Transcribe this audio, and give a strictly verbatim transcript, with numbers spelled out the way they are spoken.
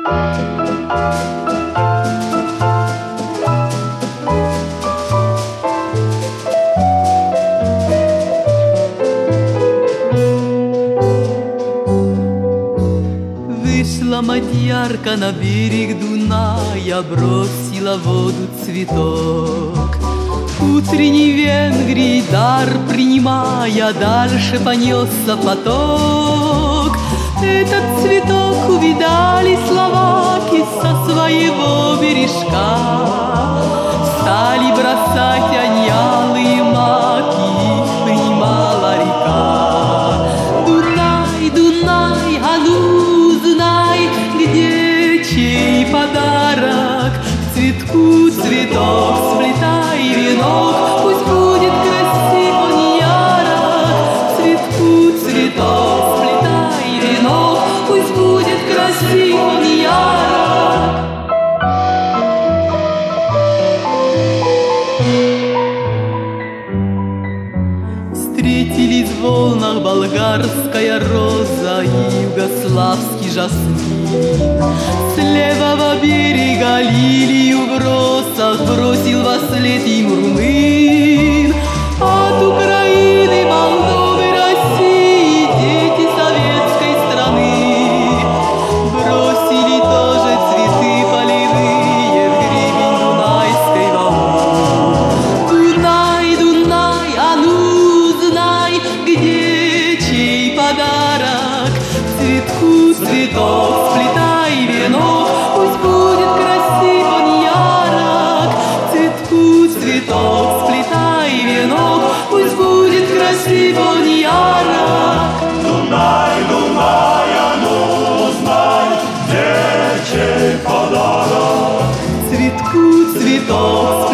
Вышла мадьярка на берег Дуная, бросила в воду цветок. Утренний Венгрий дар принимая, дальше понесся поток. Этот цветок увидали словаки со своего бережка. Стали бросать они алые маки, их принимала река. Дунай, Дунай, а ну знай, где чей подарок? К цветку цветок сплетай венок, пусть будет красив он ярок. К цветку цветок сплетай венок, пусть будет красив он ярок. Встретились в волнах болгарская роза и югославский жасмин. С левого берега лилию в росах бросил во след им румын. От Украины, Молдовы, России дети советской страны бросили тоже цветы полевые в гребень Дунайской волны. Дунай, Дунай, а ну знай, где чей подарок? К цветку цветок сплетай венок, пусть будет красив он ярок. К цветку цветок сплетай венок, пусть будет красив он ярок. Дунай, Дунай, а ну знай, где чей подарок? К цветку цветок